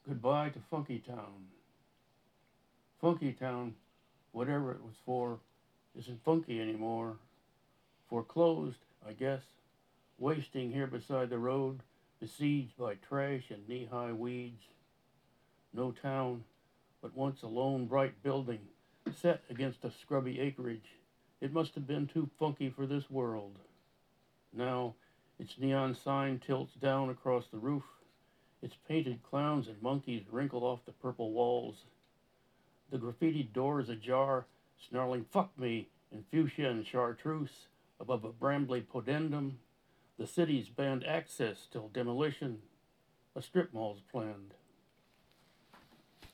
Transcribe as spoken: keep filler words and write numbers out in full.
Goodbye to Funky Town. Funky Town, whatever it was for, isn't funky anymore. Foreclosed, I guess, wasting here beside the road, besieged by trash and knee high weeds. No town, but once a lone bright building, set against a scrubby acreage. It must have been too funky for this world. Now, its neon sign tilts down across the roof. Its painted clowns and monkeys wrinkle off the purple walls. The graffitied door is ajar, snarling "fuck me" in fuchsia and chartreuse above a brambly podendum. The city's banned access till demolition. A strip mall's planned.